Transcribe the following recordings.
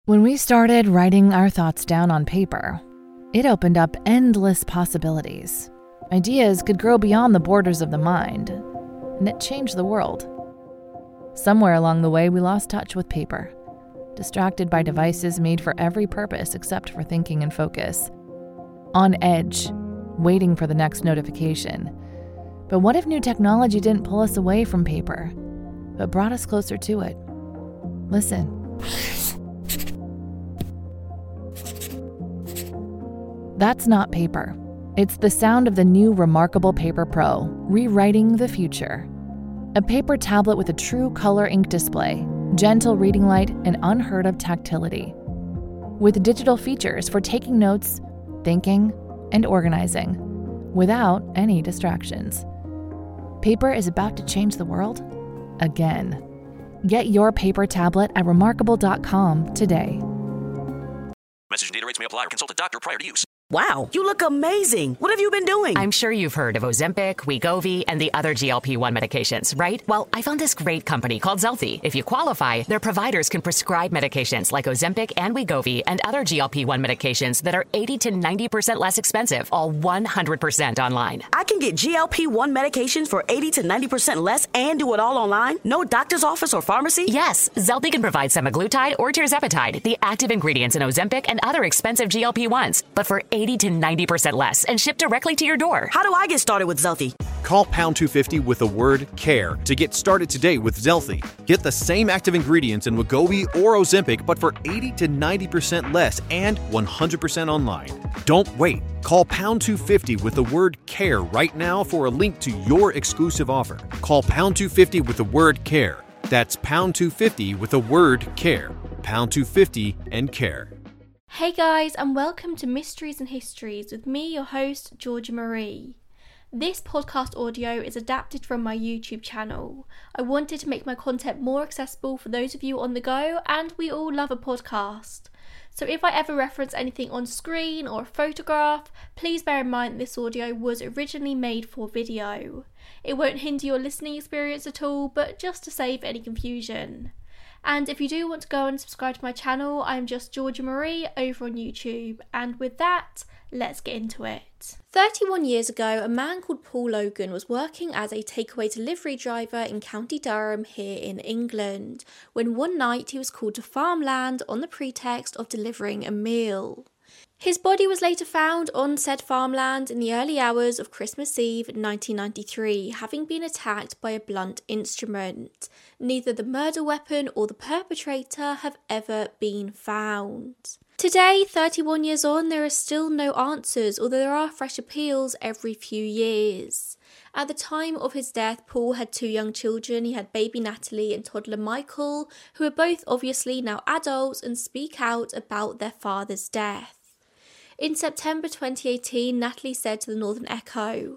When we started writing our thoughts down on paper, it opened up endless possibilities. Ideas could grow beyond the borders of the mind, and it changed the world. Somewhere along the way, we lost touch with paper, distracted by devices made for every purpose except for thinking and focus. On edge, waiting for the next notification. But what if new technology didn't pull us away from paper, but brought us closer to it? Listen. That's not paper. It's the sound of the new Remarkable Paper Pro, rewriting the future. A paper tablet with a true color ink display, gentle reading light, and unheard of tactility. With digital features for taking notes, thinking, and organizing, without any distractions. Paper is about to change the world again. Get your paper tablet at remarkable.com today. Message and data rates may apply or consult a doctor prior to use. Wow, you look amazing. What have you been doing? I'm sure you've heard of Ozempic, Wegovy, and the other GLP-1 medications, right? Well, I found this great company called Zelfie. If you qualify, their providers can prescribe medications like Ozempic and Wegovy and other GLP-1 medications that are 80 to 90% less expensive, all 100% online. I can get GLP-1 medications for 80 to 90% less and do it all online? No doctor's office or pharmacy? Yes, Zelfie can provide semaglutide or tirzepatide, the active ingredients in Ozempic and other expensive GLP-1s, but for 80 to 90% less and shipped directly to your door. How do I get started with Zelfie? Call pound 250 with the word CARE to get started today with Zelfie. Get the same active ingredients in Wegovy or Ozempic, but for 80 to 90% less and 100% online. Don't wait. Call pound 250 with the word CARE right now for a link to your exclusive offer. Call pound 250 with the word CARE. That's pound 250 with the word CARE. Pound 250 and CARE. Hey guys, and welcome to Mysteries and Histories with me, your host, Georgia Marie. This podcast audio is adapted from my YouTube channel. I wanted to make my content more accessible for those of you on the go, and we all love a podcast. So if I ever reference anything on screen or a photograph, please bear in mind this audio was originally made for video. It won't hinder your listening experience at all, but just to save any confusion. And if you do want to go and subscribe to my channel, I'm just Georgia Marie over on YouTube. And with that, let's get into it. 31 years ago, a man called Paul Logan was working as a takeaway delivery driver in County Durham here in England, when one night he was called to farmland on the pretext of delivering a meal. His body was later found on said farmland in the early hours of Christmas Eve 1993, having been attacked by a blunt instrument. Neither the murder weapon or the perpetrator have ever been found. Today, 31 years on, there are still no answers, although there are fresh appeals every few years. At the time of his death, Paul had two young children. He had baby Natalie and toddler Michael, who are both obviously now adults and speak out about their father's death. In September 2018, Natalie said to the Northern Echo,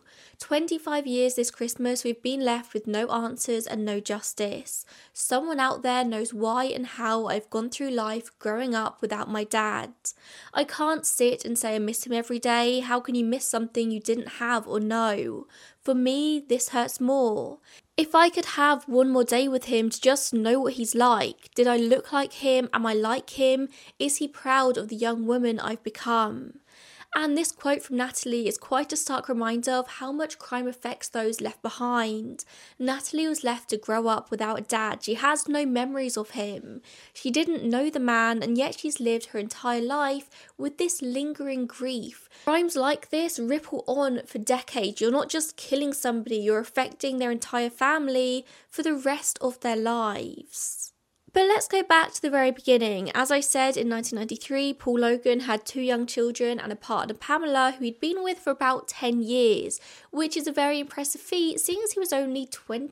25 years this Christmas, we've been left with no answers and no justice. Someone out there knows why and how I've gone through life growing up without my dad. I can't sit and say I miss him every day. How can you miss something you didn't have or know? For me, this hurts more. If I could have one more day with him to just know what he's like, did I look like him? Am I like him? Is he proud of the young woman I've become? And this quote from Natalie is quite a stark reminder of how much crime affects those left behind. Natalie was left to grow up without a dad. She has no memories of him. She didn't know the man, and yet she's lived her entire life with this lingering grief. Crimes like this ripple on for decades. You're not just killing somebody, you're affecting their entire family for the rest of their lives. But let's go back to the very beginning. As I said, in 1993, Paul Logan had two young children and a partner, Pamela, who he'd been with for about 10 years, which is a very impressive feat, seeing as he was only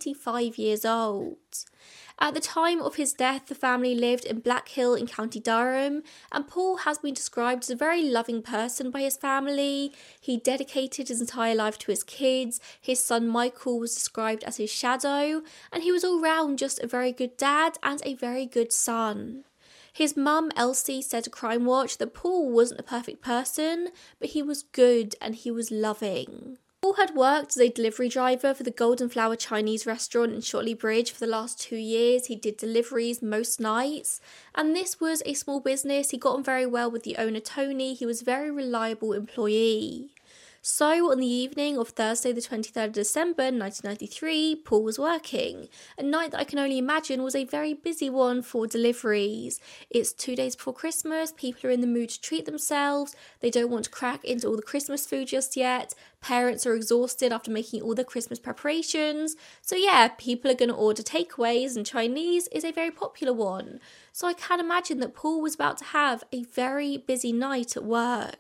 25 years old. At the time of his death, the family lived in Black Hill in County Durham, and Paul has been described as a very loving person by his family. He dedicated his entire life to his kids. His son Michael was described as his shadow, and he was all round just a very good dad and a very good son. His mum, Elsie, said to Crime Watch that Paul wasn't a perfect person, but he was good and he was loving. Paul had worked as a delivery driver for the Golden Flower Chinese restaurant in Shotley Bridge for the last 2 years. He did deliveries most nights, and this was a small business. He got on very well with the owner, Tony. He was a very reliable employee. So, on the evening of Thursday the 23rd of December 1993, Paul was working. A night that I can only imagine was a very busy one for deliveries. It's 2 days before Christmas, people are in the mood to treat themselves, they don't want to crack into all the Christmas food just yet, parents are exhausted after making all the Christmas preparations. So yeah, people are going to order takeaways, and Chinese is a very popular one. So I can imagine that Paul was about to have a very busy night at work.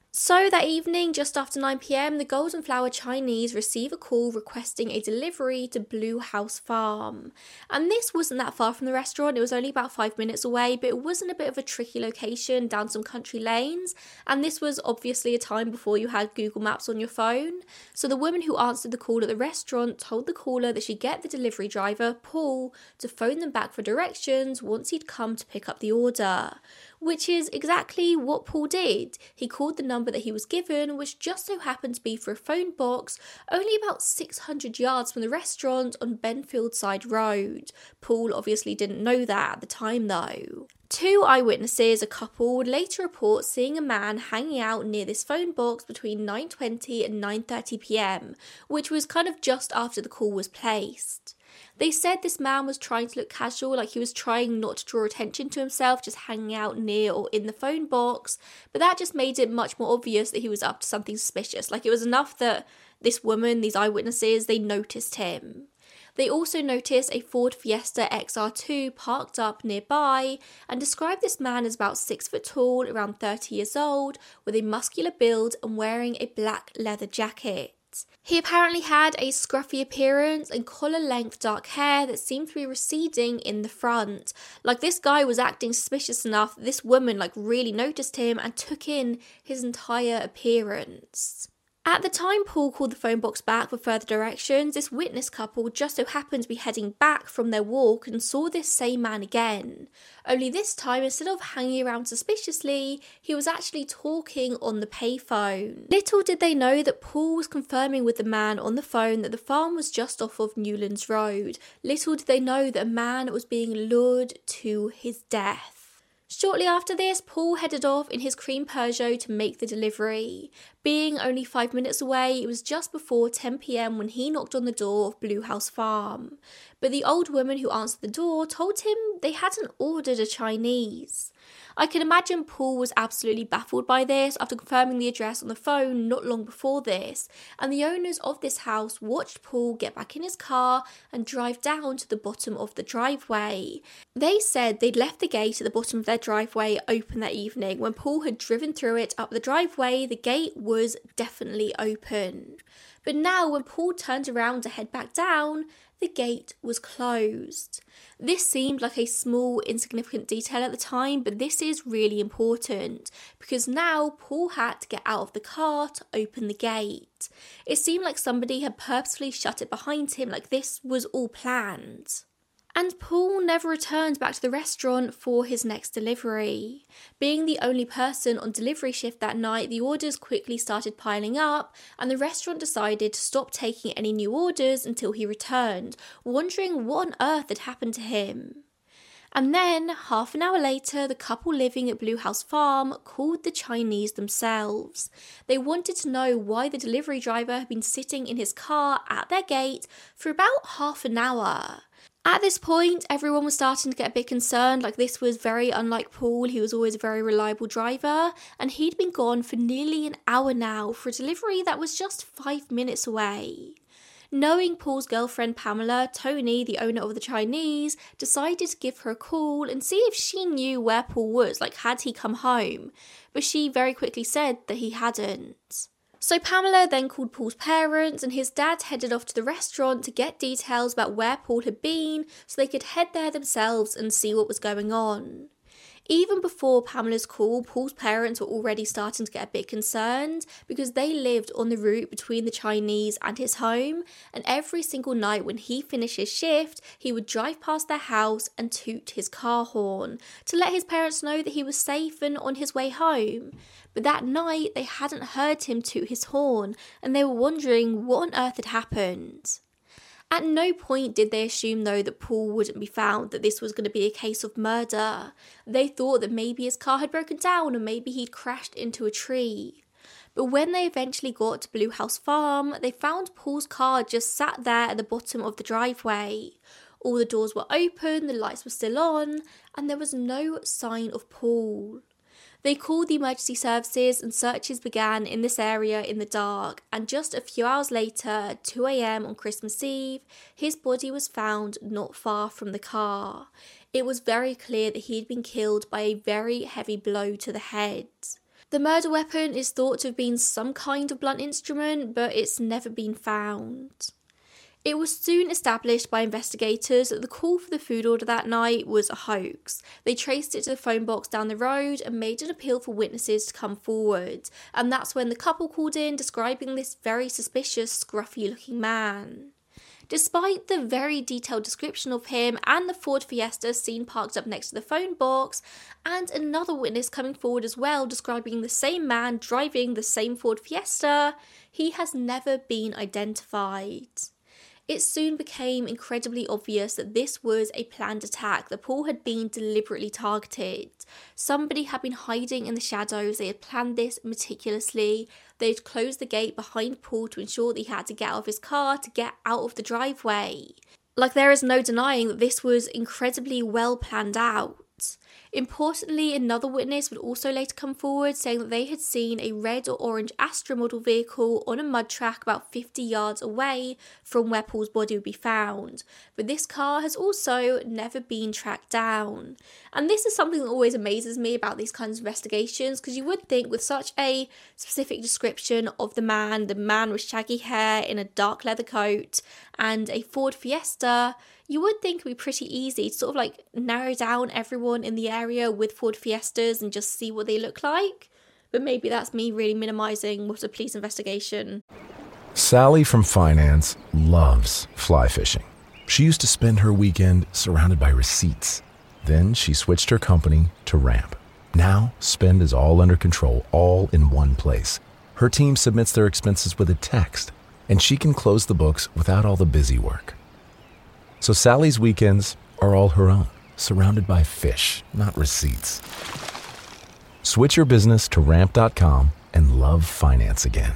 So that evening, just after 9 p.m, the Golden Flower Chinese receive a call requesting a delivery to Blue House Farm. And this wasn't that far from the restaurant, it was only about 5 minutes away, but it was in a bit of a tricky location down some country lanes. And this was obviously a time before you had Google Maps on your phone. So the woman who answered the call at the restaurant told the caller that she'd get the delivery driver, Paul, to phone them back for directions once he'd come to pick up the order. Which is exactly what Paul did. He called the number that he was given, which just so happened to be for a phone box only about 600 yards from the restaurant on Benfield Side Road. Paul obviously didn't know that at the time though. 2 eyewitnesses, a couple, would later report seeing a man hanging out near this phone box between 9:20 and 9:30 p.m, which was kind of just after the call was placed. They said this man was trying to look casual, like he was trying not to draw attention to himself, just hanging out near or in the phone box, but that just made it much more obvious that he was up to something suspicious. Like, it was enough that this woman, these eyewitnesses, they noticed him. They also noticed a Ford Fiesta XR2 parked up nearby and described this man as about 6 foot tall, around 30 years old, with a muscular build and wearing a black leather jacket. He apparently had a scruffy appearance and collar-length dark hair that seemed to be receding in the front. Like, this guy was acting suspicious enough that this woman really noticed him and took in his entire appearance. At the time Paul called the phone box back for further directions, this witness couple just so happened to be heading back from their walk and saw this same man again. Only this time, instead of hanging around suspiciously, he was actually talking on the payphone. Little did they know that Paul was confirming with the man on the phone that the farm was just off of Newlands Road. Little did they know that a man was being lured to his death. Shortly after this, Paul headed off in his cream Peugeot to make the delivery. Being only 5 minutes away, it was just before 10 p.m. when he knocked on the door of Blue House Farm. But the old woman who answered the door told him they hadn't ordered a Chinese. I can imagine Paul was absolutely baffled by this after confirming the address on the phone not long before this, and the owners of this house watched Paul get back in his car and drive down to the bottom of the driveway. They said they'd left the gate at the bottom of their driveway open that evening. When Paul had driven through it up the driveway, the gate was definitely open. But now when Paul turned around to head back down, the gate was closed. This seemed like a small, insignificant detail at the time, but this is really important because now Paul had to get out of the car to open the gate. It seemed like somebody had purposefully shut it behind him, like this was all planned. And Paul never returned back to the restaurant for his next delivery. Being the only person on delivery shift that night, the orders quickly started piling up, and the restaurant decided to stop taking any new orders until he returned, wondering what on earth had happened to him. And then, half an hour later, the couple living at Blue House Farm called the Chinese themselves. They wanted to know why the delivery driver had been sitting in his car at their gate for about half an hour. At this point, everyone was starting to get a bit concerned, like this was very unlike Paul. He was always a very reliable driver, and he'd been gone for nearly an hour now for a delivery that was just 5 minutes away. Knowing Paul's girlfriend Pamela, Tony, the owner of the Chinese, decided to give her a call and see if she knew where Paul was, like had he come home, but she very quickly said that he hadn't. So Pamela then called Paul's parents, and his dad headed off to the restaurant to get details about where Paul had been so they could head there themselves and see what was going on. Even before Pamela's call, Paul's parents were already starting to get a bit concerned because they lived on the route between the Chinese and his home, and every single night when he finished his shift, he would drive past their house and toot his car horn to let his parents know that he was safe and on his way home. But that night, they hadn't heard him toot his horn, and they were wondering what on earth had happened. At no point did they assume, though, that Paul wouldn't be found, that this was going to be a case of murder. They thought that maybe his car had broken down or maybe he'd crashed into a tree. But when they eventually got to Blue House Farm, they found Paul's car just sat there at the bottom of the driveway. All the doors were open, the lights were still on, and there was no sign of Paul. They called the emergency services and searches began in this area in the dark, and just a few hours later, at 2 a.m. on Christmas Eve, his body was found not far from the car. It was very clear that he had been killed by a very heavy blow to the head. The murder weapon is thought to have been some kind of blunt instrument, but it's never been found. It was soon established by investigators that the call for the food order that night was a hoax. They traced it to the phone box down the road and made an appeal for witnesses to come forward. And that's when the couple called in describing this very suspicious, scruffy-looking man. Despite the very detailed description of him and the Ford Fiesta seen parked up next to the phone box, and another witness coming forward as well describing the same man driving the same Ford Fiesta, he has never been identified. It soon became incredibly obvious that this was a planned attack, that Paul had been deliberately targeted. Somebody had been hiding in the shadows, they had planned this meticulously, they had closed the gate behind Paul to ensure that he had to get out of his car to get out of the driveway. Like, there is no denying that this was incredibly well planned out. Importantly, another witness would also later come forward saying that they had seen a red or orange Astra model vehicle on a mud track about 50 yards away from where Paul's body would be found. But this car has also never been tracked down. And this is something that always amazes me about these kinds of investigations, because you would think with such a specific description of the man with shaggy hair in a dark leather coat and a Ford Fiesta, you would think it would be pretty easy to sort of like narrow down everyone in the area with Ford Fiestas and just see what they look like. But maybe that's me really minimising what's a police investigation. Sally from finance loves fly fishing. She used to spend her weekend surrounded by receipts. Then she switched her company to Ramp. Now, spend is all under control, all in one place. Her team submits their expenses with a text, and she can close the books without all the busy work. So Sally's weekends are all her own, surrounded by fish, not receipts. Switch your business to Ramp.com and love finance again.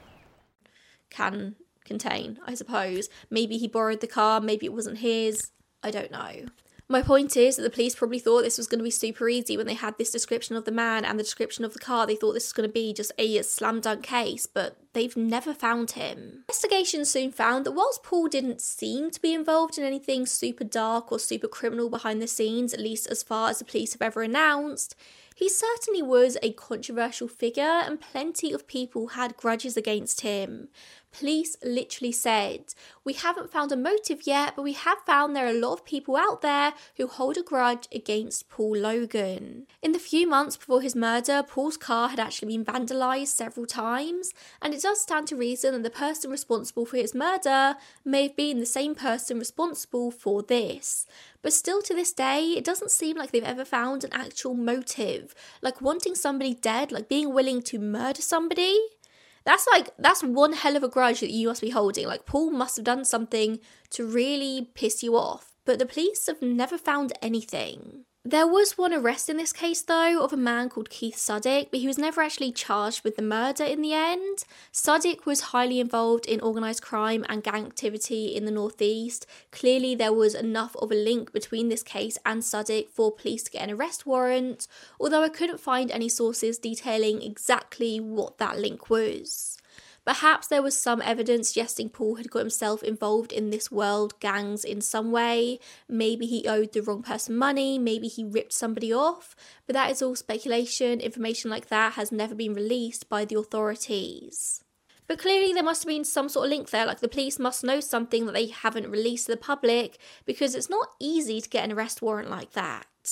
Can contain, I suppose. Maybe he borrowed the car, maybe it wasn't his. I don't know. My point is that the police probably thought this was going to be super easy when they had this description of the man and the description of the car. They thought this was going to be just a slam dunk case, but they've never found him. Investigations soon found that whilst Paul didn't seem to be involved in anything super dark or super criminal behind the scenes, at least as far as the police have ever announced, he certainly was a controversial figure and plenty of people had grudges against him. Police literally said, "We haven't found a motive yet, but we have found there are a lot of people out there who hold a grudge against Paul Logan." In the few months before his murder, Paul's car had actually been vandalised several times, and it does stand to reason that the person responsible for his murder may have been the same person responsible for this. But still to this day, it doesn't seem like they've ever found an actual motive. Like wanting somebody dead, like being willing to murder somebody. That's one hell of a grudge that you must be holding. Like, Paul must have done something to really piss you off. But the police have never found anything. There was one arrest in this case, though, of a man called Keith Suddick, but he was never actually charged with the murder in the end. Suddick was highly involved in organised crime and gang activity in the Northeast. Clearly, there was enough of a link between this case and Suddick for police to get an arrest warrant, although I couldn't find any sources detailing exactly what that link was. Perhaps there was some evidence suggesting Paul had got himself involved in this world gangs in some way. Maybe he owed the wrong person money, maybe he ripped somebody off, but that is all speculation. Information like that has never been released by the authorities. But clearly there must have been some sort of link there, like the police must know something that they haven't released to the public, because it's not easy to get an arrest warrant like that.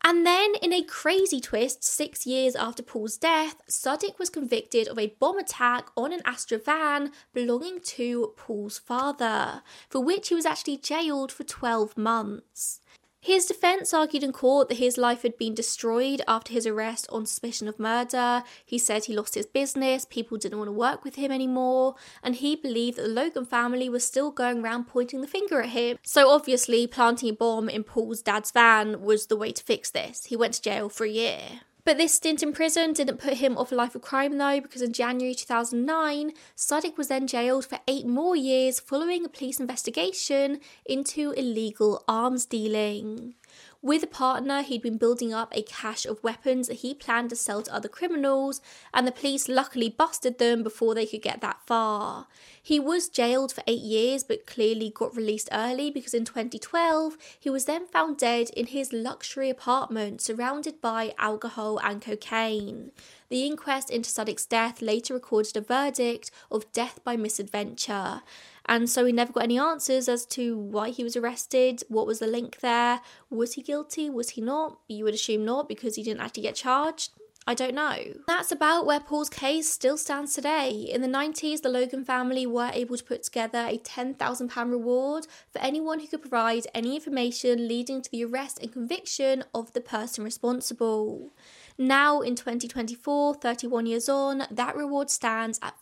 And then, in a crazy twist, 6 years after Paul's death, Suddick was convicted of a bomb attack on an Astra van belonging to Paul's father, for which he was actually jailed for 12 months. His defence argued in court that his life had been destroyed after his arrest on suspicion of murder. He said he lost his business, people didn't want to work with him anymore, and he believed that the Logan family was still going around pointing the finger at him. So obviously planting a bomb in Paul's dad's van was the way to fix this. He went to jail for a year. But this stint in prison didn't put him off a life of crime though, because in January 2009, Suddick was then jailed for 8 more years following a police investigation into illegal arms dealing. With a partner, he'd been building up a cache of weapons that he planned to sell to other criminals, and the police luckily busted them before they could get that far. He was jailed for 8 years, but clearly got released early because in 2012, he was then found dead in his luxury apartment surrounded by alcohol and cocaine. The inquest into Suddick's death later recorded a verdict of death by misadventure. And so we never got any answers as to why he was arrested, what was the link there, was he guilty, was he not? You would assume not because he didn't actually get charged. I don't know. That's about where Paul's case still stands today. In the 90s, the Logan family were able to put together a £10,000 reward for anyone who could provide any information leading to the arrest and conviction of the person responsible. Now, in 2024, 31 years on, that reward stands at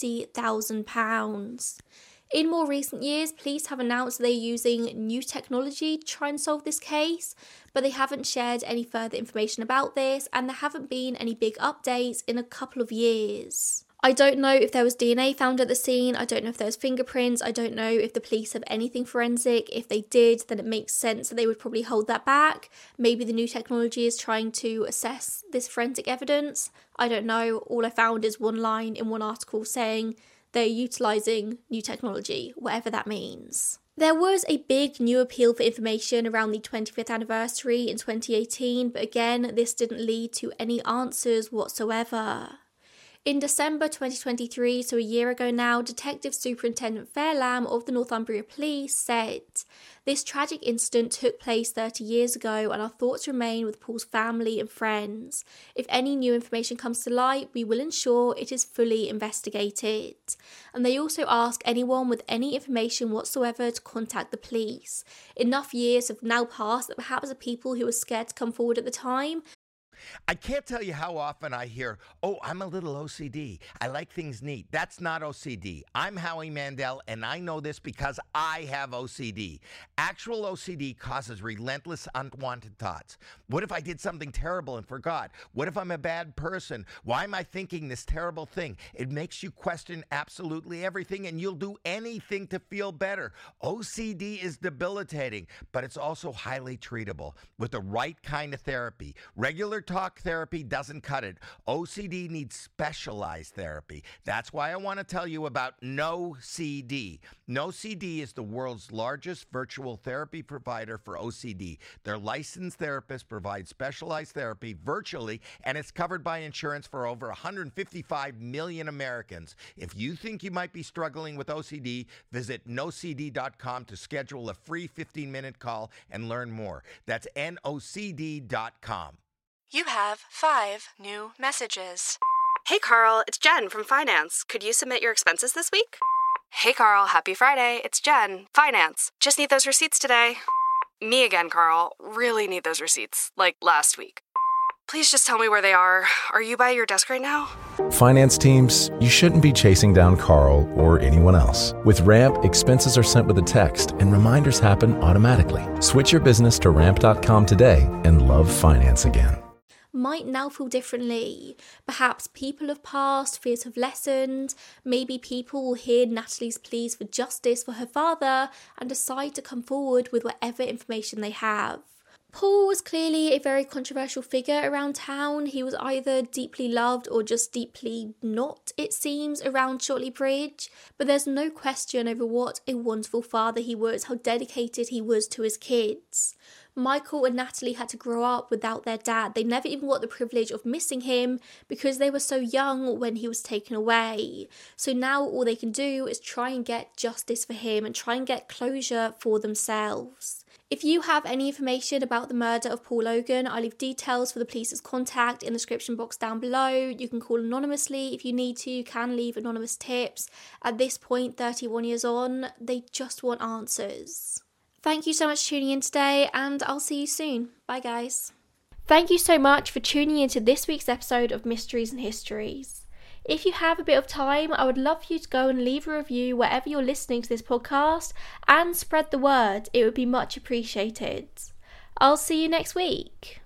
£50,000. In more recent years, police have announced they're using new technology to try and solve this case, but they haven't shared any further information about this, and there haven't been any big updates in a couple of years. I don't know if there was DNA found at the scene, I don't know if there was fingerprints, I don't know if the police have anything forensic. If they did, then it makes sense that they would probably hold that back. Maybe the new technology is trying to assess this forensic evidence. I don't know. All I found is one line in one article saying they're utilising new technology, whatever that means. There was a big new appeal for information around the 25th anniversary in 2018, but again, this didn't lead to any answers whatsoever. In December 2023, so a year ago now, Detective Superintendent Fairlam of the Northumbria Police said, "This tragic incident took place 30 years ago and our thoughts remain with Paul's family and friends. If any new information comes to light, we will ensure it is fully investigated." And they also ask anyone with any information whatsoever to contact the police. Enough years have now passed that perhaps the people who were scared to come forward at the time. I can't tell you how often I hear, "Oh, I'm a little OCD. I like things neat." That's not OCD. I'm Howie Mandel, and I know this because I have OCD. Actual OCD causes relentless, unwanted thoughts. What if I did something terrible and forgot? What if I'm a bad person? Why am I thinking this terrible thing? It makes you question absolutely everything, and you'll do anything to feel better. OCD is debilitating, but it's also highly treatable with the right kind of therapy. Regular talk therapy doesn't cut it. OCD needs specialized therapy. That's why I want to tell you about NoCD. NoCD is the world's largest virtual therapy provider for OCD. Their licensed therapists provide specialized therapy virtually, and it's covered by insurance for over 155 million Americans. If you think you might be struggling with OCD, visit nocd.com to schedule a free 15-minute call and learn more. That's nocd.com. You have 5 new messages. Hey Carl, it's Jen from Finance. Could you submit your expenses this week? Hey Carl, happy Friday. It's Jen, Finance. Just need those receipts today. Me again, Carl. Really need those receipts, like last week. Please just tell me where they are. Are you by your desk right now? Finance teams, you shouldn't be chasing down Carl or anyone else. With Ramp, expenses are sent with a text and reminders happen automatically. Switch your business to ramp.com today and love finance again. Might now feel differently. Perhaps people have passed, fears have lessened. Maybe people will hear Natalie's pleas for justice for her father and decide to come forward with whatever information they have. Paul was clearly a very controversial figure around town. He was either deeply loved or just deeply not, it seems, around Shotley Bridge. But there's no question over what a wonderful father he was, how dedicated he was to his kids. Michael and Natalie had to grow up without their dad. They never even got the privilege of missing him because they were so young when he was taken away. So now all they can do is try and get justice for him and try and get closure for themselves. If you have any information about the murder of Paul Logan, I'll leave details for the police's contact in the description box down below. You can call anonymously if you need to. You can leave anonymous tips. At this point, 31 years on, they just want answers. Thank you so much for tuning in today, and I'll see you soon. Bye, guys. Thank you so much for tuning into this week's episode of Mysteries and Histories. If you have a bit of time, I would love for you to go and leave a review wherever you're listening to this podcast and spread the word. It would be much appreciated. I'll see you next week.